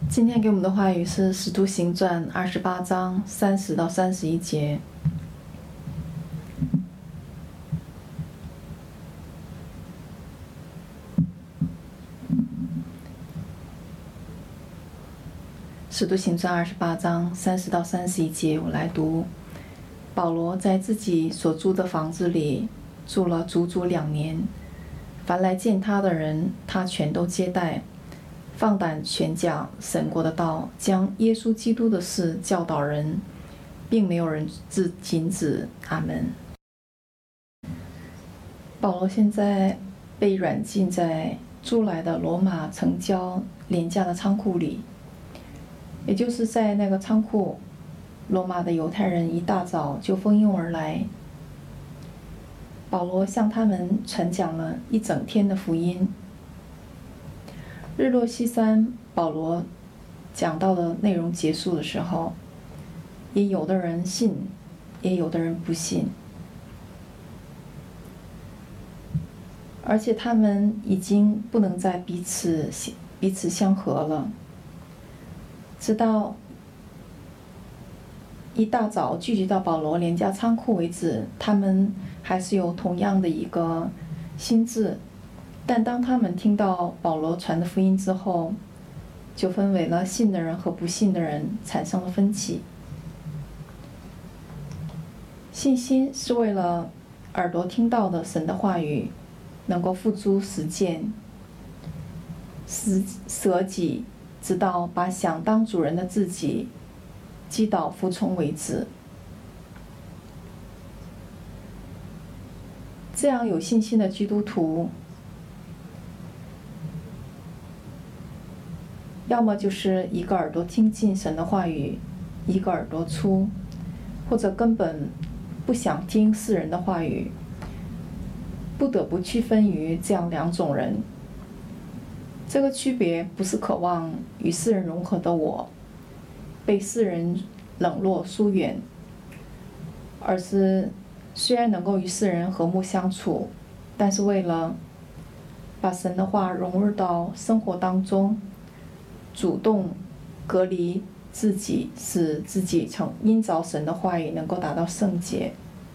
今天给我们的话语是《使徒行传》28章30到31节。《使徒行传》28章30到31节，我来读。保罗在自己所租的房子里住了足足2年，凡来见他的人，他全都接待，放胆宣讲神国的道，将耶稣基督的事教导人，并没有人禁止。阿们。保罗现在被软禁在租来的罗马城郊廉价的仓库里，也就是在那个仓库，罗马的犹太人一大早就蜂拥而来。保罗向他们传讲了一整天的福音。日落西山，保罗讲到的内容结束的时候，也有的人信，也有的人不信，而且他们已经不能再彼此相合了。直到一大早聚集到保罗廉价仓库为止，他们还是有同样的一个心智。但当他们听到保罗传的福音之后，就分为了信的人和不信的人，产生了分歧。信心是为了耳朵听到的神的话语能够付诸实践，舍己，直到把想当主人的自己击倒服从为止。这样有信心的基督徒，要么就是一个耳朵听进神的话语，一个耳朵出，或者根本不想听世人的话语，不得不区分于这样2种人。这个区别不是渴望与世人融合的我被世人冷落疏远，而是虽然能够与世人和睦相处，但是为了把神的话融入到生活当中，主动隔离自己，使自己因着神的话语能够达到圣洁。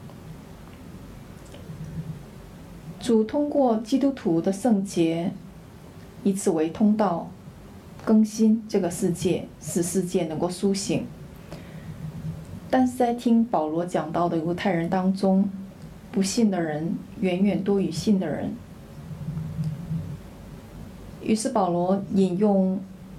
主通过基督徒的圣洁，以此为通道，更新这个世界，使世界能够苏醒。但是在听保罗讲道的犹太人当中，不信的人远远多于信的人。于是保罗引用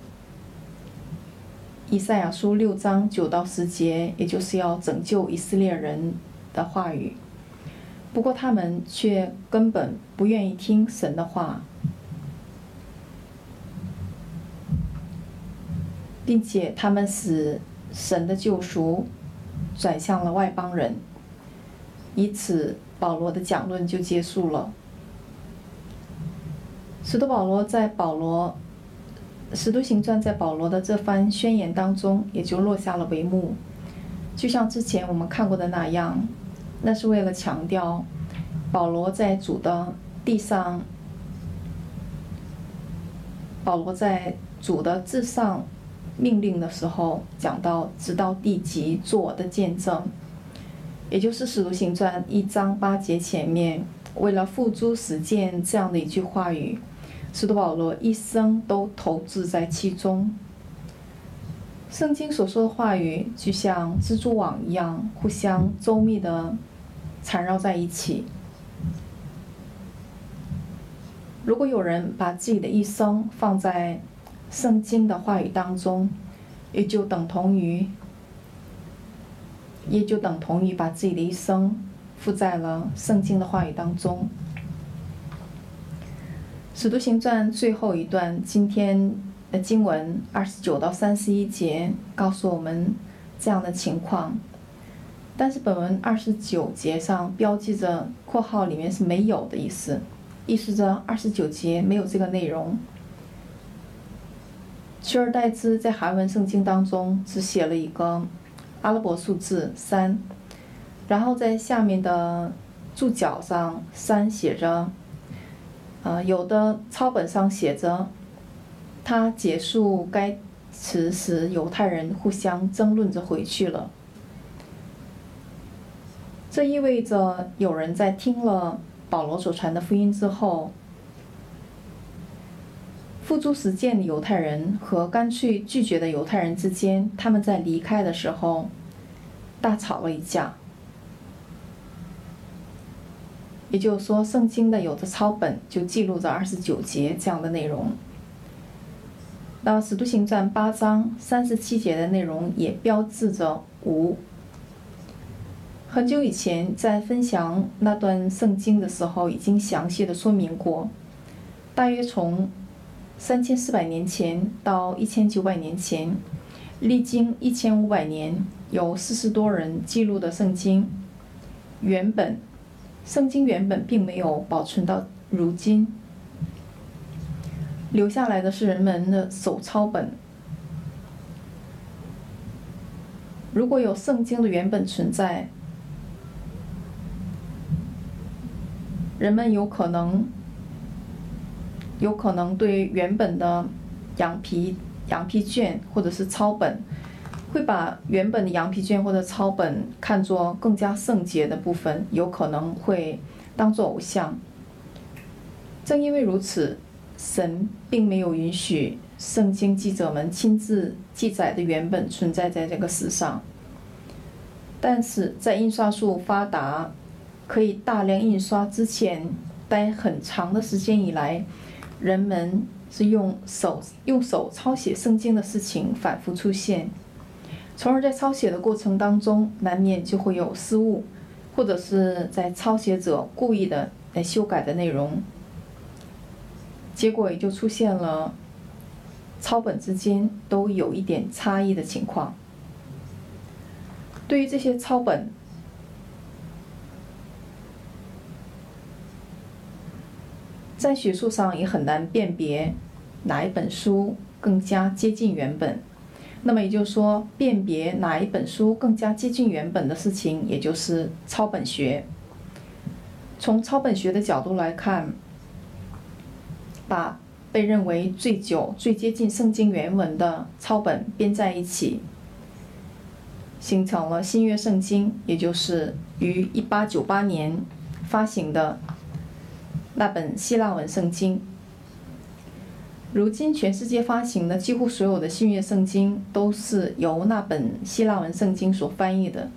以赛亚书6章9到10节，也就是要拯救以色列人的话语。不过他们却根本不愿意听神的话，并且他们使神的救赎转向了外邦人，以此保罗的讲论就结束了。使徒行传在保罗的这番宣言当中也就落下了帷幕。就像之前我们看过的那样，那是为了强调保罗在主的至上命令的时候讲到，直到地极做我的见证，也就是使徒行传1章8节前面，为了付诸实践这样的一句话语，使徒保罗一生都投资在其中。圣经所说的话语就像蜘蛛网一样，互相周密地缠绕在一起。如果有人把自己的一生放在圣经的话语当中，也就等同于把自己的一生付在了圣经的话语当中。使徒行传最后一段今天的经文29到31节告诉我们这样的情况，但是本文29节上标记着括号里面是没有的意思，意思着29节没有这个内容。取而代之，在韩文圣经当中只写了一个阿拉伯数字3，然后在下面的注脚上3写着有的抄本上写着他结束该持时，犹太人互相争论着回去了。这意味着有人在听了保罗所传的福音之后，付诸实践的犹太人和干脆拒绝的犹太人之间，他们在离开的时候大吵了一架。也就是说，圣经的有的抄本就记录着29节这样的内容。那使徒行传8章37节的内容也标志着无。很久以前在分享那段圣经的时候，已经详细的说明过，大约从3400年前到1900年前，历经1500年，有40多人记录的圣经圣经原本并没有保存到如今，留下来的是人们的手抄本。如果有圣经的原本存在，人们有可能对原本的羊皮卷或者是抄本，会把原本的羊皮卷或者抄本看作更加圣洁的部分，有可能会当作偶像。正因为如此，神并没有允许圣经记者们亲自记载的原本存在在这个世上。但是在印刷术发达，可以大量印刷之前，待很长的时间以来，人们是用手抄写圣经的事情反复出现，从而在抄写的过程当中，难免就会有失误，或者是在抄写者故意的来修改的内容，结果也就出现了抄本之间都有一点差异的情况。对于这些抄本，在学术上也很难辨别哪一本书更加接近原本。那么也就是说，辨别哪一本书更加接近原本的事情，也就是抄本学。从抄本学的角度来看，把被认为最久、最接近圣经原文的抄本编在一起，形成了新约圣经，也就是于1898年发行的那本希腊文圣经。如今全世界发行的几乎所有的新约圣经都是由那本希腊文圣经所翻译的。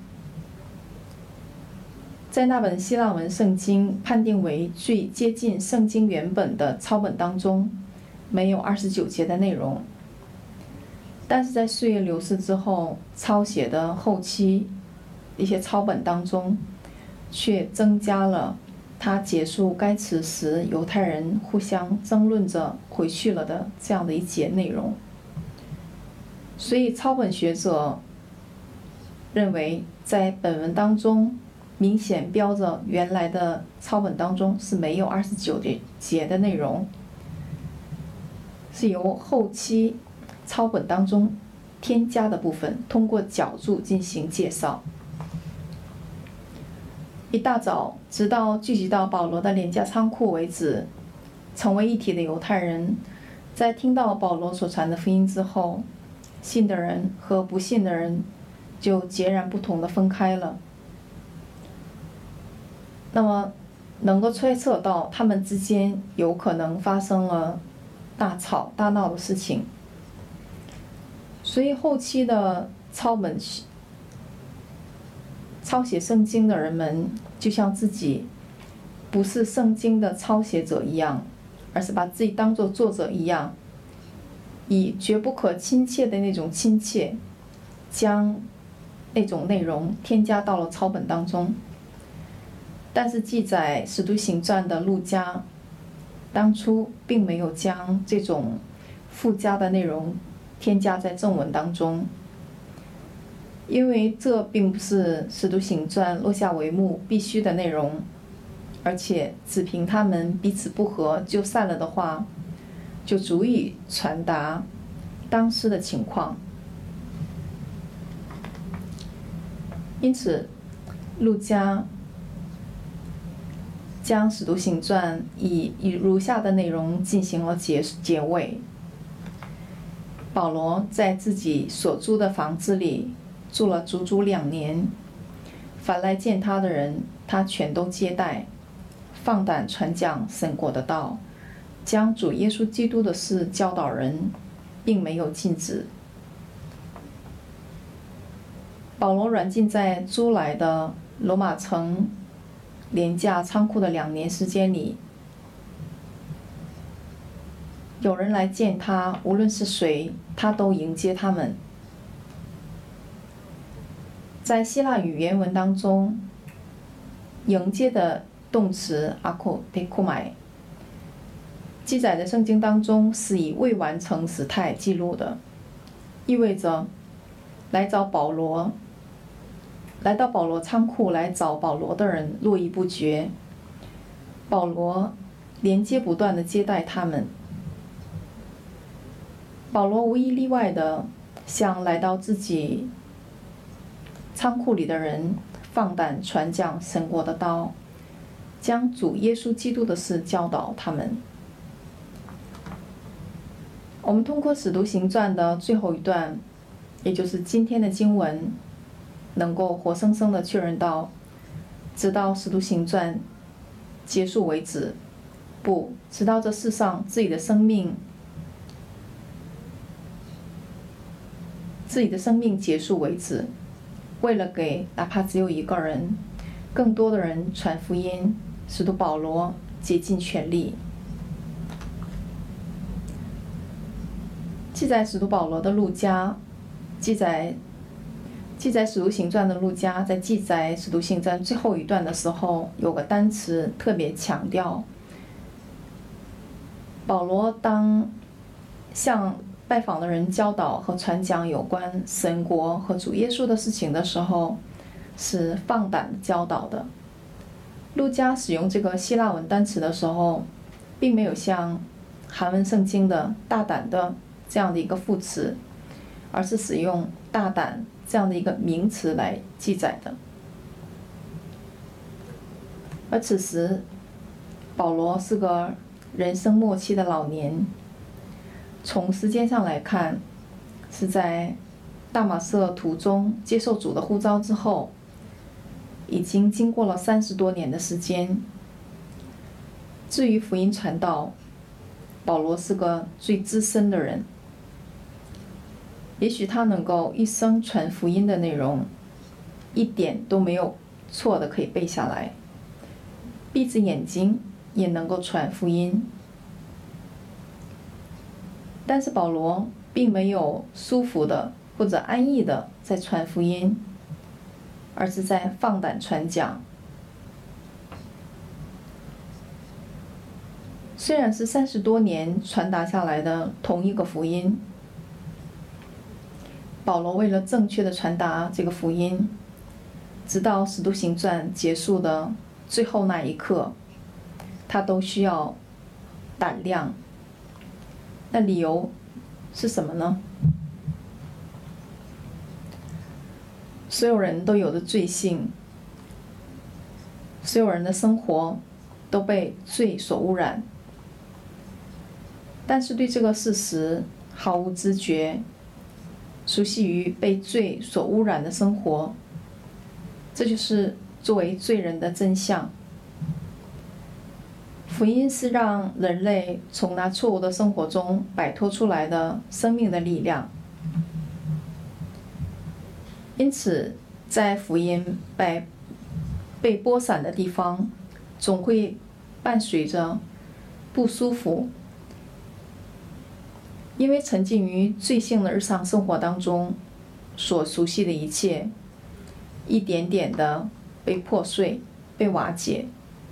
在那本希腊文圣经判定为最接近圣经原本的抄本当中，没有29节的内容。但是在岁月流逝之后，抄写的后期一些抄本当中，却增加了他结束该词时犹太人互相争论着回去了的这样的一节内容。所以抄本学者认为，在本文当中明显标着原来的抄本当中是没有29节的内容，是由后期抄本当中添加的部分通过脚注进行介绍。一大早，直到聚集到保罗的廉价仓库为止，成为一体的犹太人，在听到保罗所传的福音之后，信的人和不信的人就截然不同的分开了。那么能够猜测到他们之间有可能发生了大吵大闹的事情。所以后期的抄写圣经的人们，就像自己不是圣经的抄写者一样，而是把自己当作作者一样，以绝不可亲切的那种亲切，将那种内容添加到了抄本当中。但是记载使徒行传的路加，当初并没有将这种附加的内容添加在正文当中，因为这并不是使徒行传落下帷幕必须的内容，而且只凭他们彼此不和就散了的话，就足以传达当时的情况。因此路加将使徒行传以如下的内容进行了结尾。 保罗在自己所租的房子里住了足足2年，凡来见他的人，他全都接待，放胆传讲神国的道，将主耶稣基督的事教导人，并没有禁止。保罗软禁在租来的罗马城廉价仓库的2年时间里，有人来见他，无论是谁，他都迎接他们。在希腊语原文当中，迎接的动词 akodekomai 记载在圣经当中是以未完成时态记录的，意味着来到保罗仓库来找保罗的人络绎不绝，保罗连接不断地接待他们。保罗无一例外地向来到自己仓库里的人放胆传讲神国的道，将主耶稣基督的事教导他们。我们通过使徒行传的最后一段，也就是今天的经文，能够活生生地确认到，直到使徒行传结束为止，不，直到这世上自己的生命结束为止，为了给哪怕只有一个人、更多的人传福音，使徒保罗竭尽全力。记载使徒保罗的路加，记载使徒行传的路加，在记载使徒行传最后一段的时候，有个单词特别强调，保罗当向拜访的人教导和传讲有关神国和主耶稣的事情的时候，是放胆教导的。路加使用这个希腊文单词的时候，并没有像韩文圣经的大胆的这样的一个副词，而是使用大胆这样的一个名词来记载的。而此时保罗是个人生末期的老年，从时间上来看，是在大马色途中接受主的呼召之后，已经经过了30多年的时间。至于福音传道，保罗是个最资深的人，也许他能够一生传福音的内容一点都没有错的可以背下来，闭着眼睛也能够传福音。但是保罗并没有舒服的或者安逸的在传福音，而是在放胆传讲。虽然是30多年传达下来的同一个福音，保罗为了正确的传达这个福音，直到使徒行传结束的最后那一刻，他都需要胆量。那理由是什么呢？所有人都有着罪性，所有人的生活都被罪所污染，但是对这个事实毫无知觉，熟悉于被罪所污染的生活，这就是作为罪人的真相。福音是让人类从那错误的生活中摆脱出来的生命的力量。因此，在福音被播散的地方，总会伴随着不舒服，因为沉浸于罪性的日常生活当中，所熟悉的一切，一点点的被破碎、被瓦解。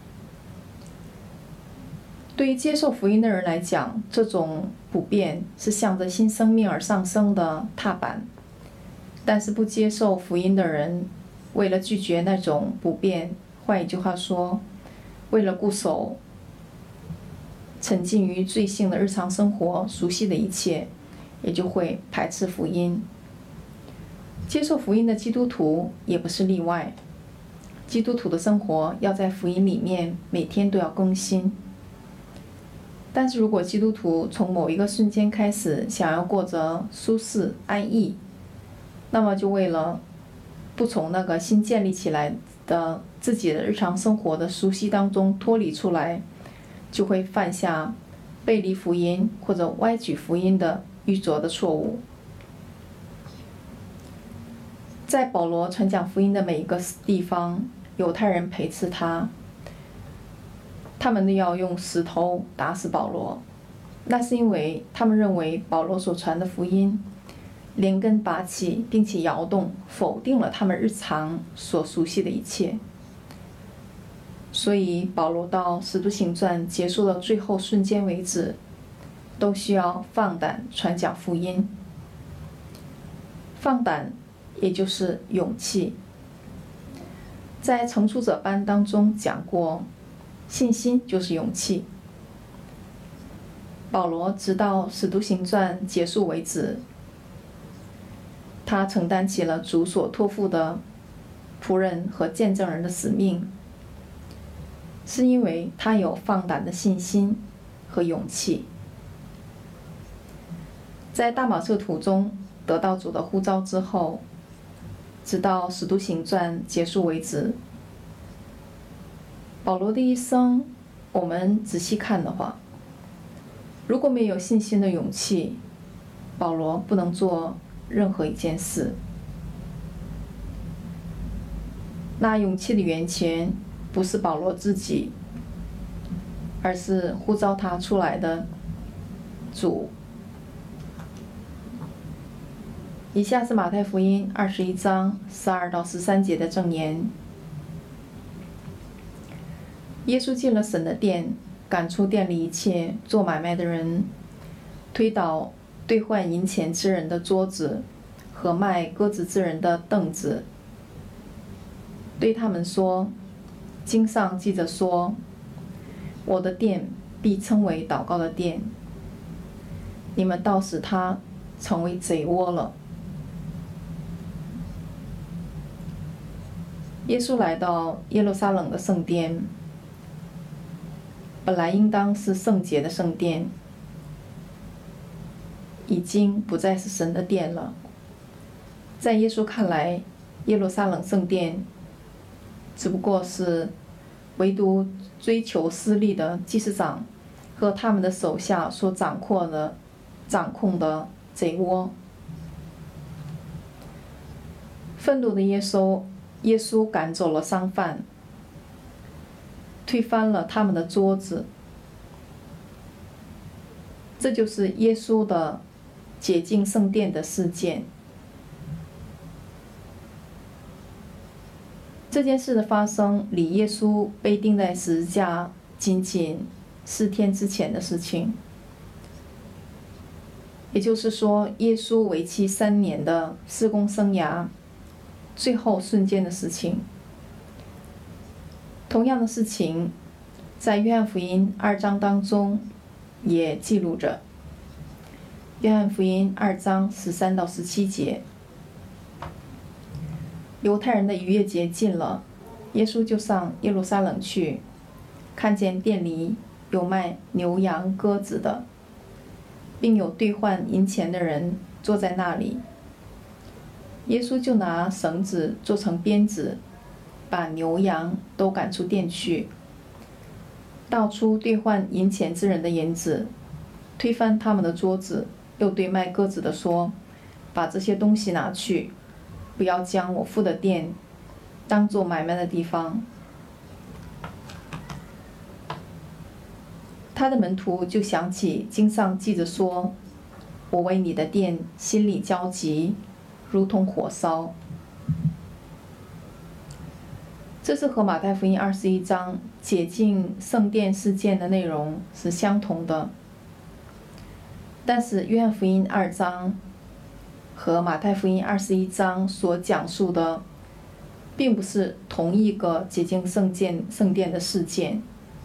对于接受福音的人来讲，这种不变是向着新生命而上升的踏板，但是不接受福音的人，为了拒绝那种不变，换一句话说，为了固守沉浸于罪性的日常生活熟悉的一切，也就会排斥福音。接受福音的基督徒也不是例外，基督徒的生活要在福音里面每天都要更新。 但是如果基督徒从某一个瞬间开始想要过着舒适安逸，那么就为了不从那个新建立起来的自己的日常生活的熟悉当中脱离出来，就会犯下背离福音或者歪曲福音的愚拙的错误。在保罗传讲福音的每一个地方，犹太人排斥他，他们要用石头打死保罗，那是因为他们认为保罗所传的福音连根拔起，并且摇动，否定了他们日常所熟悉的一切。所以保罗到使徒行传结束的最后瞬间为止，都需要放胆传讲福音。放胆也就是勇气。在成熟者班当中讲过，信心就是勇气。保罗直到使徒行传结束为止，他承担起了主所托付的仆人和见证人的使命，是因为他有放胆的信心和勇气。在大马色途中得到主的呼召之后，直到使徒行传结束为止，保罗的一生，我们仔细看的话，如果没有信心的勇气，保罗不能做任何一件事。那勇气的源泉不是保罗自己，而是呼召他出来的主。以下是马太福音21章12到13节的证言。耶稣进了神的殿，赶出店里一切做买卖的人，推倒兑换银钱之人的桌子和卖鸽子之人的凳子，对他们说：经上记着说，我的殿必称为祷告的殿，你们倒使它成为贼窝了。耶稣来到耶路撒冷的圣殿，本来应当是圣洁的圣殿，已经不再是神的殿了。在耶稣看来，耶路撒冷圣殿只不过是唯独追求私利的祭司长和他们的手下所掌控的贼窝。愤怒的耶稣赶走了商贩，推翻了他们的桌子。这就是耶稣的洁净圣殿的事件。这件事的发生离耶稣被钉在十字架仅仅4天之前的事情，也就是说，耶稣为期3年的事工生涯最后瞬间的事情。同样的事情在约翰福音2章当中也记录着。约翰福音2章13到17节，犹太人的逾越节近了，耶稣就上耶路撒冷去，看见店里有卖牛羊鸽子的，并有兑换银钱的人坐在那里。耶稣就拿绳子做成鞭子，把牛羊都赶出店去，倒出兑换银钱之人的银子，推翻他们的桌子，又对卖鸽子的说：把这些东西拿去，不要将我父的店当作买卖的地方。他的门徒就想起经上记着说：我为你的殿心里焦急，如同火烧。这是和马太福音21章解禁圣殿事件的内容是相同的，但是约翰福音2章和马太福音21章所讲述的并不是同一个解禁圣殿的事件。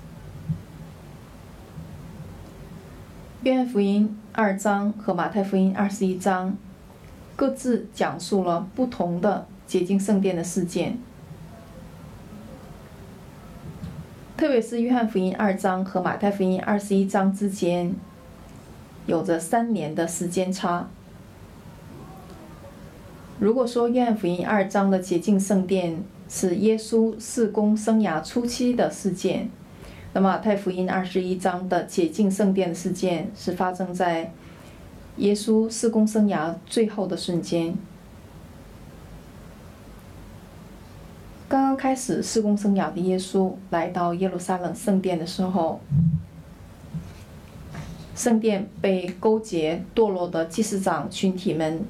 约翰福音2章和马太福音21章各自讲述了不同的洁净圣殿的事件。 特别是约翰福音2章和马太福音21章之间有着3年的时间差。如果说约翰福音2章的洁净圣殿是耶稣事工生涯初期的事件，那么马太福音21章的洁净圣殿的事件是发生在耶稣事工生涯最后的瞬间。刚刚开始事工生涯的耶稣来到耶路撒冷圣殿的时候，圣殿被勾结堕落的祭司长群体们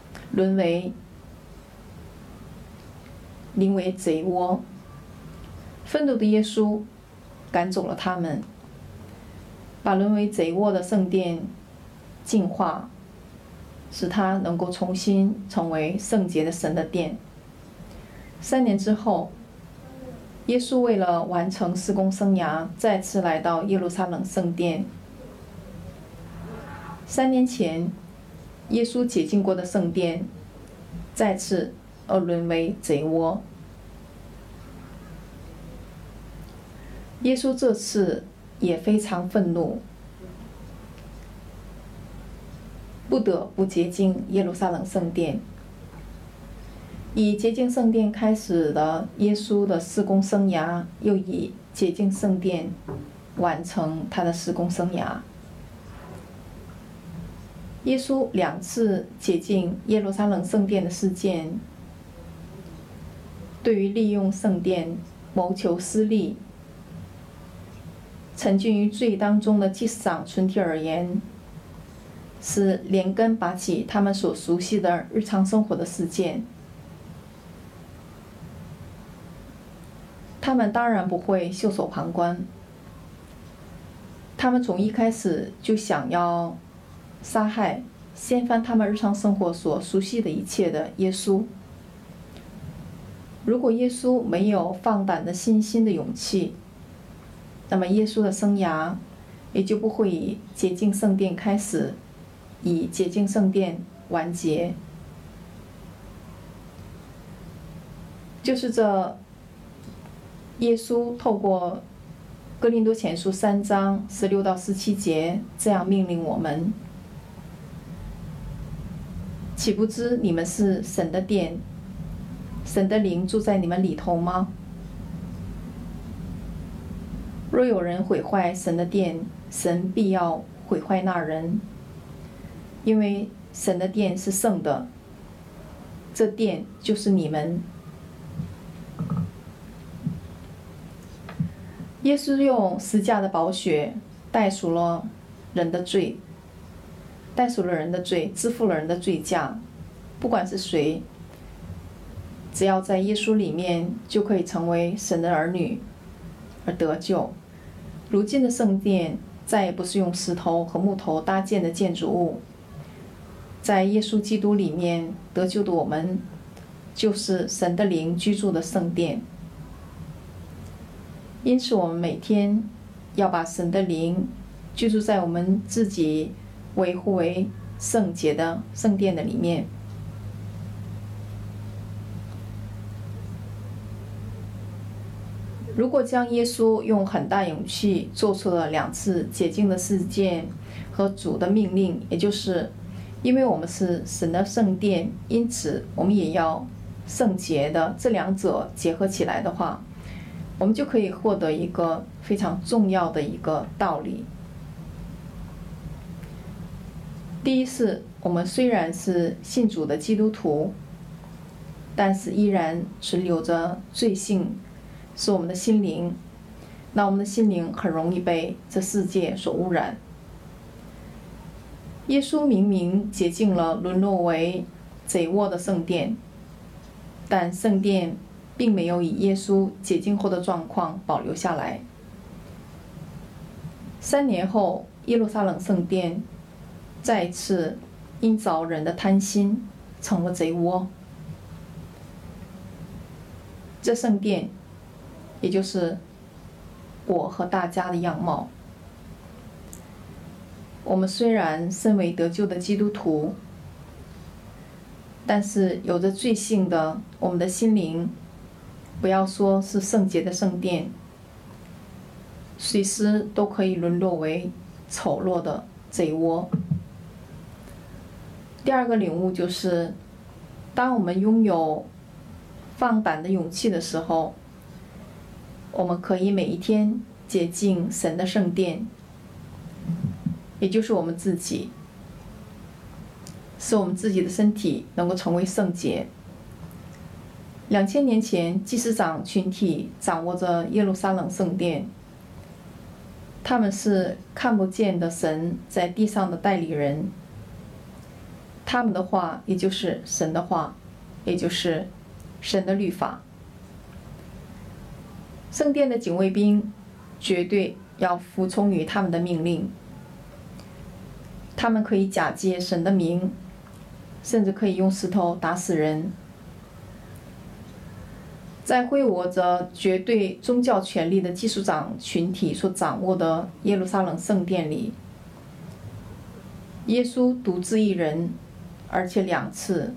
临为贼窝。愤怒的耶稣赶走了他们，把沦为贼窝的圣殿净化，使它能够重新成为圣洁的神的殿。3年之后，耶稣为了完成事工生涯，再次来到耶路撒冷圣殿。3年前，耶稣洁净过的圣殿，再次沦为贼窝。耶稣这次也非常愤怒，不得不洁净耶路撒冷圣殿。以洁净圣殿开始的耶稣的事工生涯，又以洁净圣殿完成他的事工生涯。耶稣2次洁净耶路撒冷圣殿的事件，对于利用圣殿谋求私利、沉浸于罪当中的祭司长群体而言，是连根拔起他们所熟悉的日常生活的事件。他们当然不会袖手旁观，他们从一开始就想要杀害掀翻他们日常生活所熟悉的一切的耶稣。如果耶稣没有放胆的信心的勇气，那么耶稣的生涯也就不会以洁净圣殿开始，以洁净圣殿完结。就是这耶稣透过哥林多前书3章16到17节这样命令我们：岂不知你们是神的殿，神的灵住在你们里头吗？若有人毁坏神的殿，神必要毁坏那人，因为神的殿是圣的，这殿就是你们。耶稣用十架的宝血代赎了人的罪，支付了人的罪价。不管是谁，只要在耶稣里面，就可以成为神的儿女而得救。如今的圣殿再也不是用石头和木头搭建的建筑物，在耶稣基督里面得救的我们，就是神的灵居住的圣殿。因此我们每天要把神的灵居住在我们自己维护为圣洁的圣殿的里面。如果将耶稣用很大勇气做出了2次洁净的事件和主的命令，也就是因为我们是神的圣殿，因此我们也要圣洁的，这2者结合起来的话，我们就可以获得一个非常重要的一个道理。第一是，我们虽然是信主的基督徒，但是依然存留着罪性，是我们的心灵。那我们的心灵很容易被这世界所污染。耶稣明明洁净了沦落为贼窝的圣殿，但圣殿并没有以耶稣洁净后的状况保留下来。3年后，耶路撒冷圣殿再一次因着人的贪心成了贼窝。这圣殿也就是我和大家的样貌。我们虽然身为得救的基督徒，但是有着罪性的我们的心灵，不要说是圣洁的圣殿， 随时都可以沦落为丑陋的贼窝。第二个领悟就是，当我们拥有放胆的勇气的时候，我们可以每一天洁净神的圣殿，也就是我们自己，使我们自己的身体能够成为圣洁。2000年前，祭司长群体掌握着耶路撒冷圣殿，他们是看不见的神在地上的代理人。他们的话，也就是神的话，也就是神的律法。圣殿的警卫兵绝对要服从于他们的命令。他们可以假借神的名，甚至可以用石头打死人。在挥舞着绝对宗教权力的祭司长群体所掌握的耶路撒冷圣殿里，耶稣独自一人，而且2次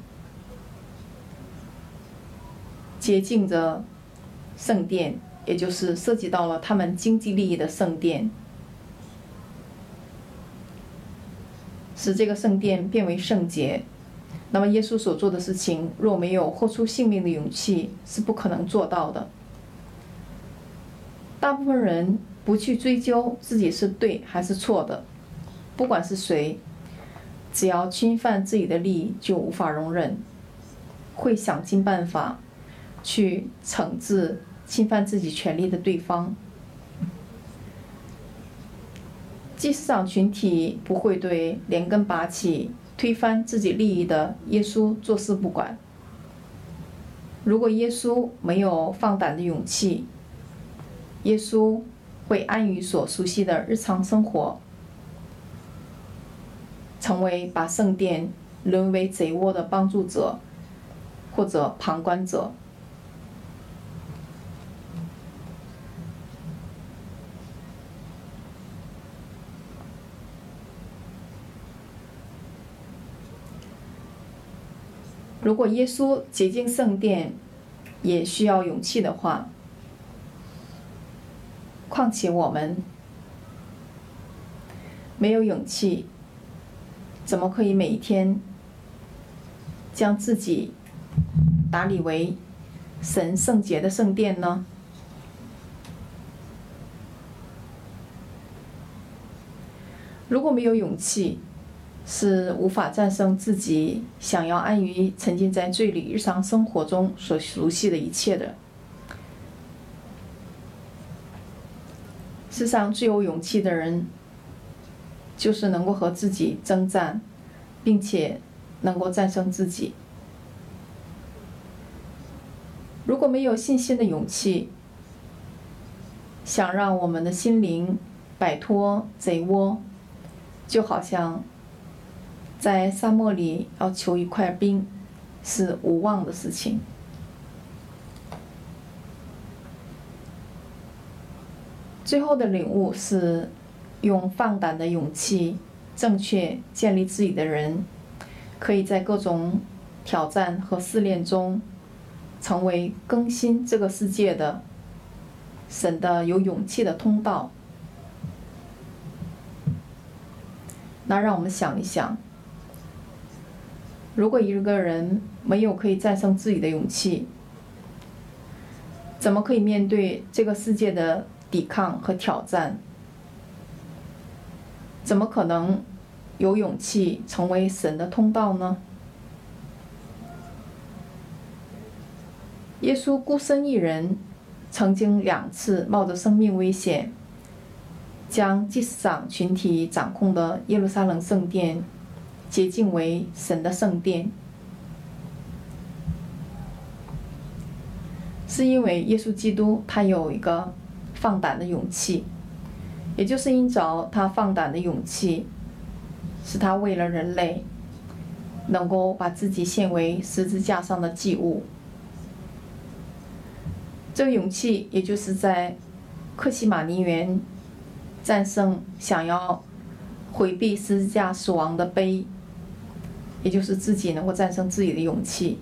洁净着圣殿，也就是涉及到了他们经济利益的圣殿，使这个圣殿变为圣洁。那么耶稣所做的事情，若没有豁出性命的勇气，是不可能做到的。大部分人不去追究自己是对还是错的，不管是谁，只要侵犯自己的利益就无法容忍，会想尽办法去惩治侵犯自己权利的对方。祭司长群体不会对连根拔起推翻自己利益的耶稣坐视不管。如果耶稣没有放胆的勇气，耶稣会安于所熟悉的日常生活，成为把圣殿沦为贼窝的帮助者或者旁观者。如果耶稣洁净圣殿也需要勇气的话，况且我们没有勇气，怎么可以每一天将自己打理为神圣洁的圣殿呢？如果没有勇气，是无法战胜自己想要安于沉浸在罪里日常生活中所熟悉的一切的。世上最有勇气的人，就是能够和自己征战，并且能够战胜自己。如果没有信心的勇气，想让我们的心灵摆脱贼窝，就好像在沙漠里要求一块冰，是无望的事情。最后的领悟是，用放胆的勇气正确建立自己的人，可以在各种挑战和试炼中，成为更新这个世界的神的有勇气的通道。那让我们想一想，如果一个人没有可以战胜自己的勇气，怎么可以面对这个世界的抵抗和挑战？怎么可能有勇气成为神的通道呢？耶稣孤身一人，曾经2次冒着生命危险，将祭司长群体掌控的耶路撒冷圣殿洁净为神的圣殿，是因为耶稣基督他有一个放胆的勇气，也就是因着他放胆的勇气，是他为了人类能够把自己献为十字架上的祭物。这个勇气也就是在客西马尼园战胜想要回避十字架死亡的悲，也就是自己能够战胜自己的勇气。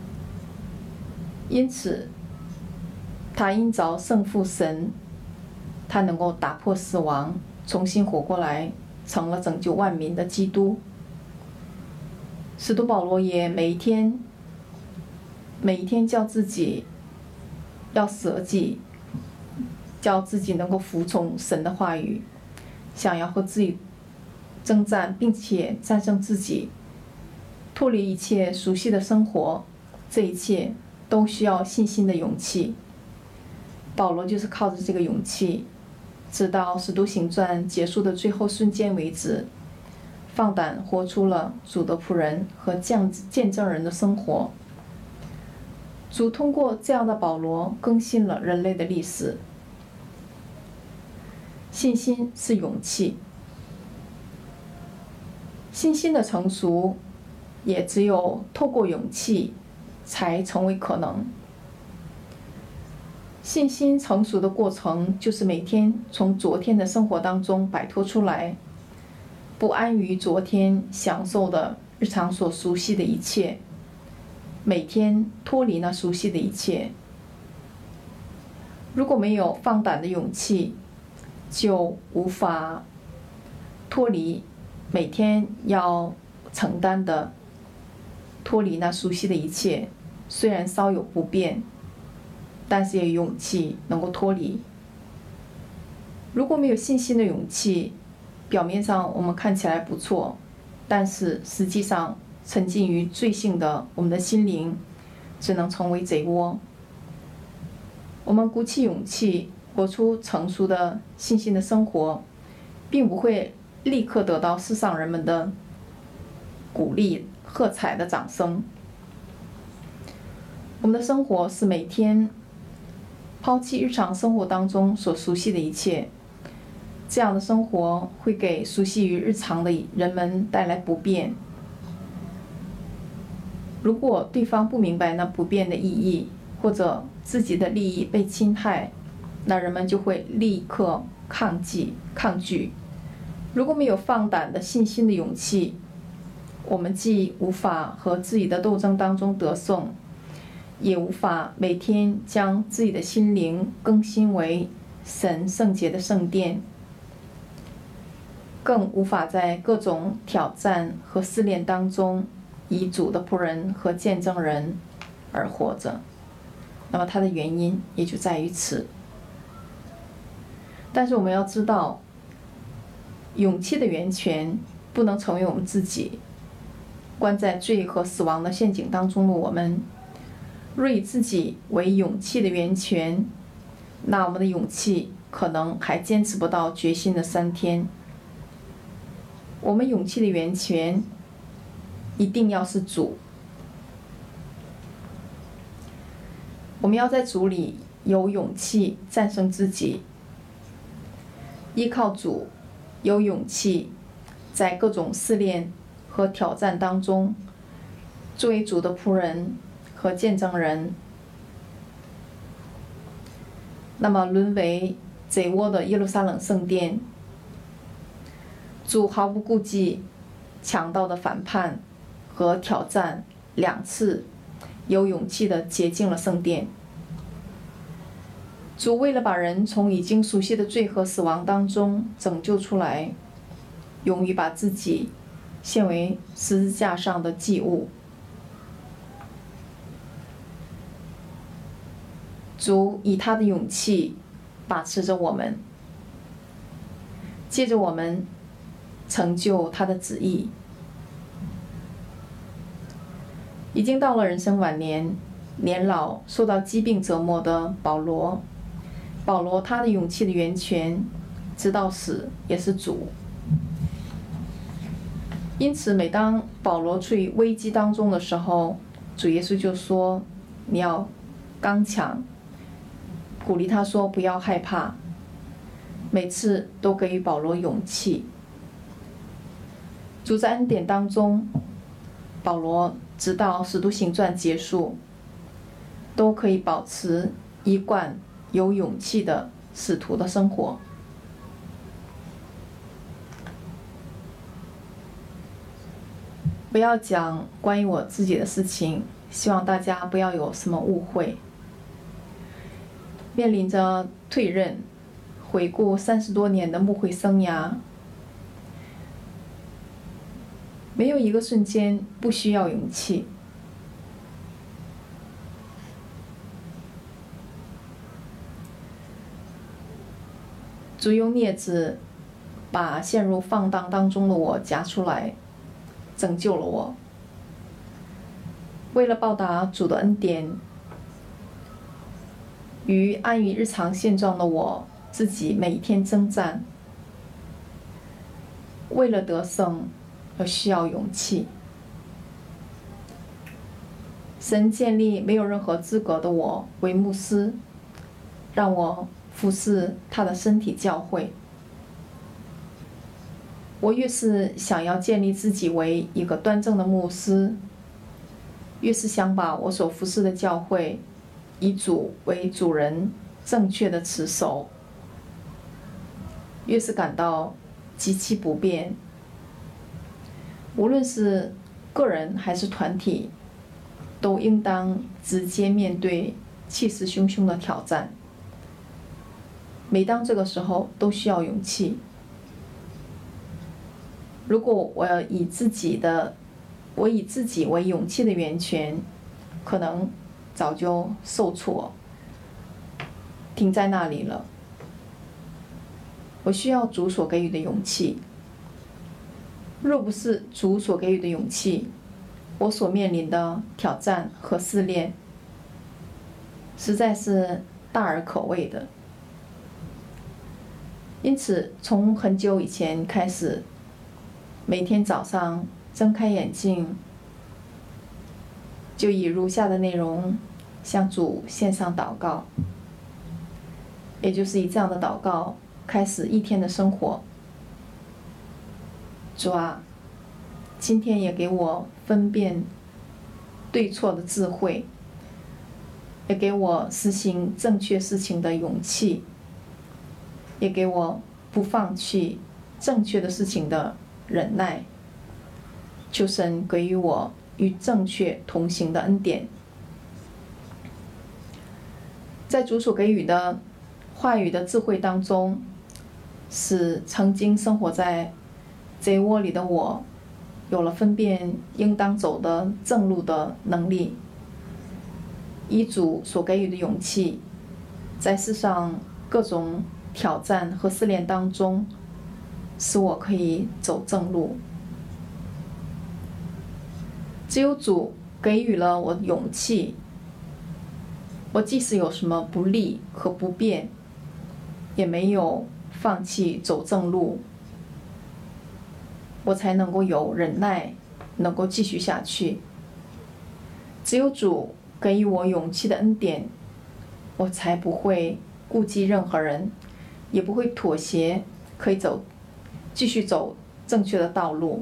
因此他因着圣父神他能够打破死亡，重新活过来，成了拯救万民的基督。使徒保罗也每一天叫自己要舍己，叫自己能够服从神的话语，想要和自己征战，并且战胜自己，脱离一切熟悉的生活，这一切都需要信心的勇气。保罗就是靠着这个勇气，直到使徒行传结束的最后瞬间为止，放胆活出了主的仆人和见证人的生活。主通过这样的保罗更新了人类的历史。信心是勇气，信心的成熟也只有透过勇气才成为可能。信心成熟的过程就是每天从昨天的生活当中摆脱出来，不安于昨天享受的日常所熟悉的一切，每天脱离那熟悉的一切。如果没有放胆的勇气，就无法脱离每天要承担的，脱离那熟悉的一切。虽然稍有不便，但是也有勇气能够脱离。如果没有信心的勇气，表面上我们看起来不错，但是实际上沉浸于罪性的我们的心灵只能成为贼窝。我们鼓起勇气活出成熟的信心的生活，并不会立刻得到世上人们的鼓励喝彩的掌声。我们的生活是每天抛弃日常生活当中所熟悉的一切，这样的生活会给熟悉于日常的人们带来不便。如果对方不明白那不便的意义，或者自己的利益被侵害，那人们就会立刻抗拒。如果没有放胆的信心的勇气，我们既无法和自己的斗争当中得胜，也无法每天将自己的心灵更新为神圣洁的圣殿，更无法在各种挑战和试炼当中以主的仆人和见证人而活着。那么它的原因也就在于此。但是我们要知道，勇气的源泉不能成为我们自己。关在罪和死亡的陷阱当中的我们，若以自己为勇气的源泉，那我们的勇气可能还坚持不到决心的3天。我们勇气的源泉一定要是主。我们要在主里有勇气战胜自己，依靠主，有勇气在各种试炼和挑战当中，作为主的仆人和见证人，那么沦为贼窝的耶路撒冷圣殿，主毫不顾忌强盗的反叛和挑战，2次有勇气地洁净了圣殿。主为了把人从已经熟悉的罪和死亡当中拯救出来，勇于把自己献为十字架上的祭物。主以他的勇气把持着我们，借着我们成就他的旨意。已经到了人生晚年，年老受到疾病折磨的保罗他的勇气的源泉直到死也是主。因此每当保罗处于危机当中的时候，主耶稣就说你要刚强，鼓励他说不要害怕，每次都给予保罗勇气。主在恩典当中，保罗直到使徒行传结束都可以保持一贯有勇气的使徒的生活。不要讲关于我自己的事情，希望大家不要有什么误会。面临着退任、 回顾30多年的牧会生涯，没有一个瞬间不需要勇气。主用镊子把陷入放荡当中的我夹出来，拯救了我。为了报答主的恩典，与安于日常现状的我自己每一天征战，为了得胜而需要勇气。神建立没有任何资格的我为牧师，让我服侍他的身体教会。我越是想要建立自己为一个端正的牧师，越是想把我所服侍的教会以主为主人，正确的持守，越是感到极其不便。无论是个人还是团体，都应当直接面对气势汹汹的挑战。每当这个时候，都需要勇气。如果我以自己为勇气的源泉，可能早就受挫，停在那里了。我需要主所给予的勇气。若不是主所给予的勇气，我所面临的挑战和试炼，实在是大而可畏的。因此，从很久以前开始，每天早上睁开眼睛，就以如下的内容向主献上祷告，也就是以这样的祷告开始一天的生活。主啊，今天也给我分辨对错的智慧，也给我实行正确事情的勇气，也给我不放弃正确的事情的忍耐。求神给予我与正确同行的恩典。在主所给予的话语的智慧当中，使曾经生活在贼窝里的我有了分辨应当走的正路的能力。以主所给予的勇气，在世上各种挑战和试炼当中，使我可以走正路。只有主给予了我勇气，我即使有什么不利和不便，也没有放弃走正路，我才能够有忍耐，能够继续下去。只有主给予我勇气的恩典，我才不会顾忌任何人，也不会妥协，可以继续走正确的道路。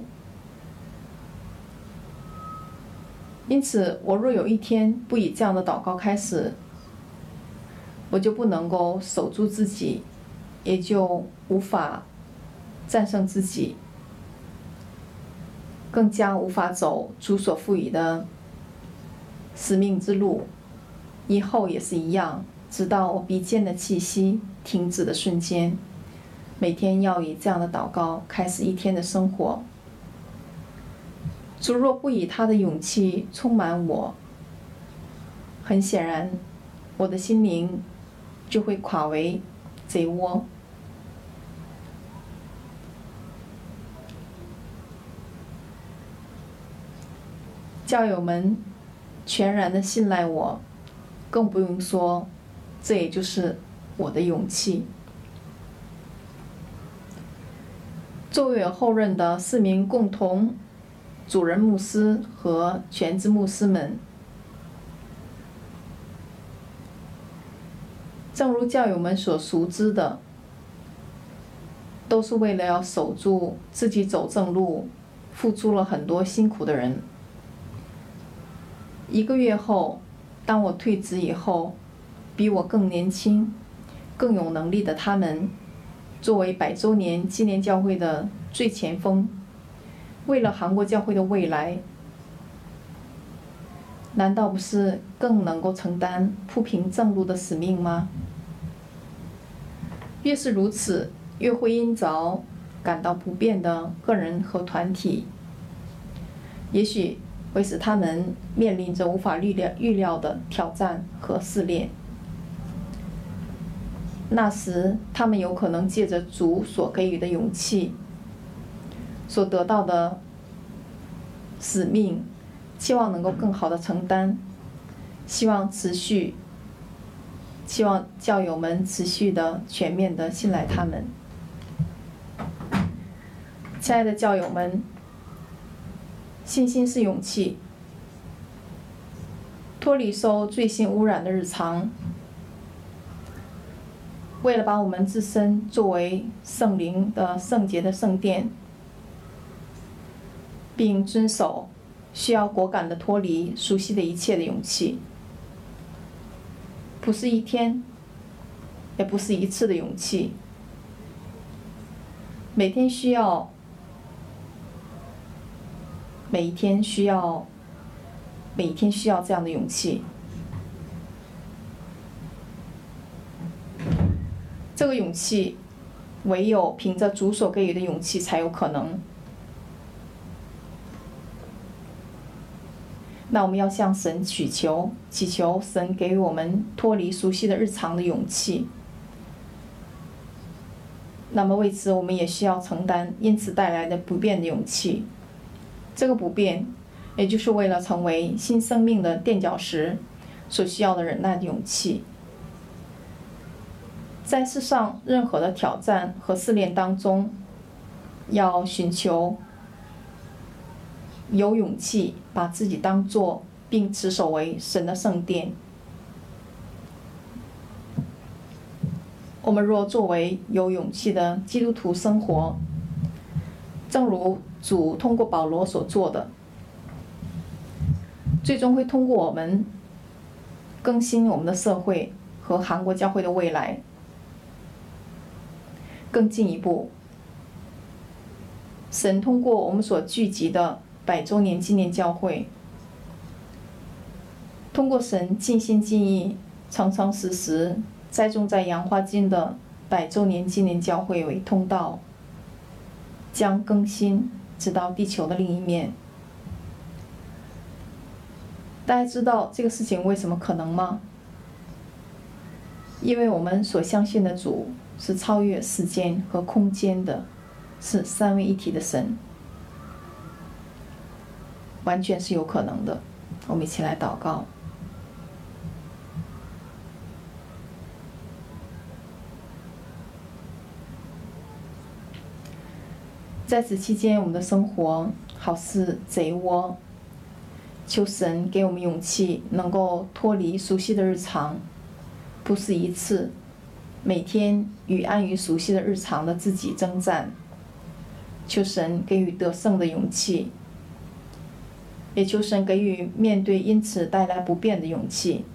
因此，我若有一天不以这样的祷告开始，我就不能够守住自己，也就无法战胜自己，更加无法走主所赋予的使命之路。以后也是一样，直到我鼻尖的气息停止的瞬间，每天要以这样的祷告开始一天的生活。主若不以他的勇气充满我，很显然我的心灵就会垮为贼窝。教友们全然的信赖我，更不用说，这也就是我的勇气。作为后任的4名共同主任牧师和全职牧师们，正如教友们所熟知的，都是为了要守住自己走正路，付出了很多辛苦的人。1个月后，当我退职以后，比我更年轻、更有能力的他们，作为100周年纪念教会的最前锋，为了韩国教会的未来，难道不是更能够承担铺平正路的使命吗？ 越是如此，越会因着感到不便的个人和团体，也许会使他们面临着无法预料的挑战和试炼。那时，他们有可能借着主所给予的勇气，所得到的使命，期望能够更好的承担，希望教友们持续的全面的信赖他们。亲爱的教友们，信心是勇气，脱离受罪性污染的日常，为了把我们自身作为圣灵的圣洁的圣殿，并遵守需要果敢的脱离熟悉的一切的勇气，不是一天，也不是一次的勇气，每一天需要这样的勇气。这个勇气，唯有凭着主所给予的勇气才有可能。那我们要向神祈求神给予我们脱离熟悉的日常的勇气。那么为此，我们也需要承担因此带来的不便的勇气。这个不便，也就是为了成为新生命的垫脚石所需要的忍耐的勇气。在世上任何的挑战和试炼当中，要寻求有勇气把自己当作并持守为神的圣殿。我们若作为有勇气的基督徒生活，正如主通过保罗所做的，最终会通过我们更新我们的社会和韩国教会的未来。更进一步，神通过我们所聚集的100周年纪念教会，通过神尽心尽意、诚诚实实栽种在杨花津的100周年纪念教会为通道，将更新直到地球的另一面。大家知道这个事情为什么可能吗？因为我们所相信的主是超越时间和空间的，是三位一体的神，完全是有可能的。我们一起来祷告。在此期间，我们的生活好似贼窝，求神给我们勇气，能够脱离熟悉的日常，不是一次，每天与安于熟悉的日常的自己征战。求神给予得胜的勇气，也求神给予面对因此带来不便的勇气。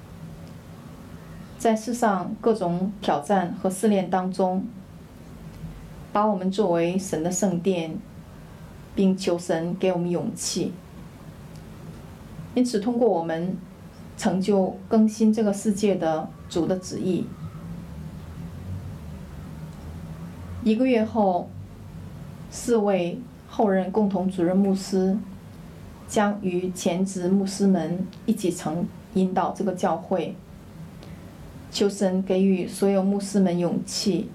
在世上各种挑战和试炼当中，把我们作为神的圣殿，并求神给我们勇气。因此，通过我们成就更新这个世界的主的旨意。1个月后，4位后任共同主任牧师将与前职牧师们一起引导这个教会。求神给予所有牧师们勇气，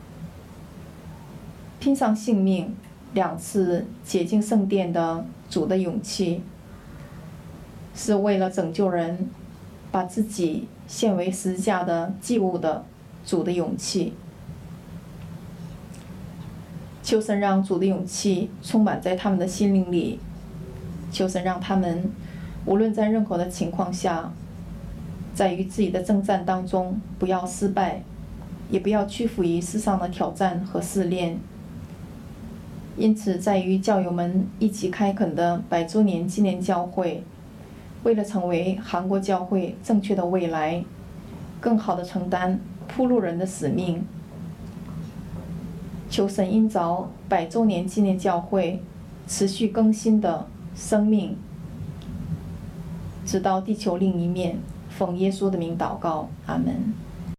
拼上性命2次洁净圣殿的主的勇气，是为了拯救人，把自己献为十字架的祭物的主的勇气。求神让主的勇气充满在他们的心灵里，求神让他们无论在任何的情况下，在与自己的征战当中不要失败，也不要屈服于世上的挑战和试炼。因此，在与教友们一起开垦的100周年纪念教会，为了成为韩国教会正确的未来，更好地承担铺路人的使命。求神因着100周年纪念教会持续更新的生命，直到地球另一面。奉耶稣的名祷告，阿们。